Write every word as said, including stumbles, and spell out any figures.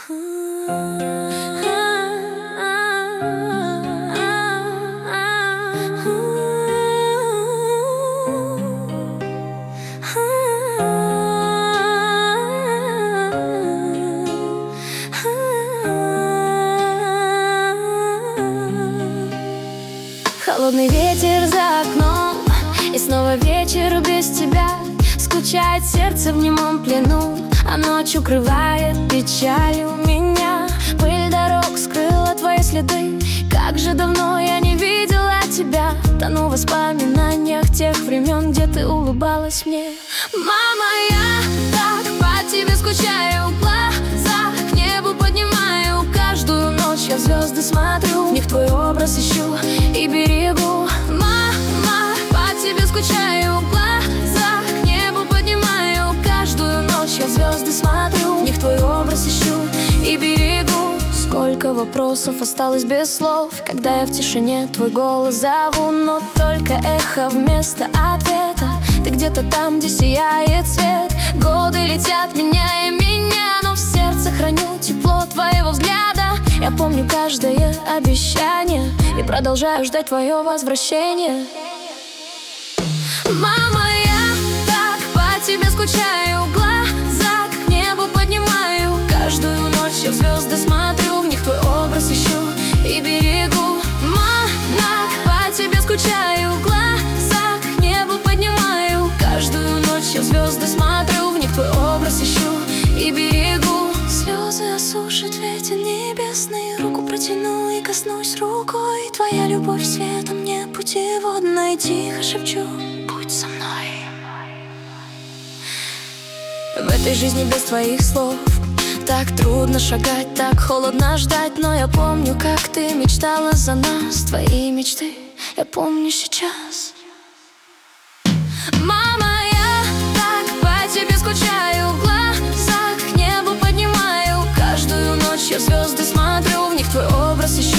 Холодный ветер за окном, и снова вечер без тебя. Скучает сердце в немом плену, а ночь укрывает печалью меня. Пыль дорог скрыла твои следы. Как же давно я не видела тебя. Тону в воспоминаниях тех времен, где ты улыбалась мне. Мама, я так по тебе скучаю. Глаза к небу поднимаю. Каждую ночь я в звезды смотрю, в них твой образ ищу и берегу. Мама, по тебе скучаю. Глаза к небу поднимаю. Каждую ночь я в звезды смотрю, в них твой образ ищу и берегу. Сколько вопросов осталось без слов, когда я в тишине твой голос зову, но только эхо вместо ответа. Ты где-то там, где сияет свет. Годы летят, меняя меня, но в сердце храню тепло твоего взгляда. Я помню каждое обещание и продолжаю ждать твое возвращение. Мама, я так по тебе скучаю. Глаза к небу поднимаю. Каждую ночь я в звезды смотрю, в них твой образ ищу и берегу. Мама, по тебе скучаю. Глаза к небу поднимаю. Каждую ночь я в звезды смотрю, в них твой образ ищу и берегу. Слезы осушит ветер небесный. Руку протяну и коснусь рукой. Твоя любовь светом мне путеводной. Тихо шепчу: будь со мной. В этой жизни без твоих слов так трудно шагать, так холодно ждать. Но я помню, как ты мечтала за нас. Твои мечты я помню сейчас. Мама, я так по тебе скучаю. Глаза к небу поднимаю. Каждую ночь я в звезды смотрю, в них твой образ ищу